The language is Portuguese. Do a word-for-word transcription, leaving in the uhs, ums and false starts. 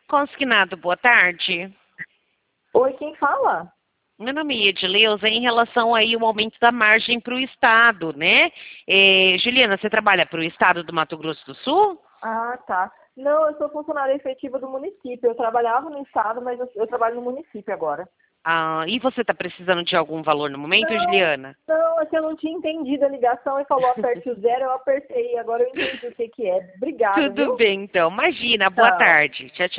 Consignado, boa tarde. Oi, quem fala? Meu nome é Edileuza, em relação aí ao aumento da margem para o Estado, né? É, Juliana, você trabalha para o Estado do Mato Grosso do Sul? Ah, tá. Não, eu sou funcionária efetiva do município. Eu trabalhava no estado, mas eu, eu trabalho no município agora. Ah, e você está precisando de algum valor no momento, Não, Juliana? não, é que eu não tinha entendido a ligação e falou aperte o zero, eu apertei. Agora eu entendi o que que é. Obrigada, Tudo viu? bem, então. Imagina, boa Tchau. tarde. Tchau, tchau.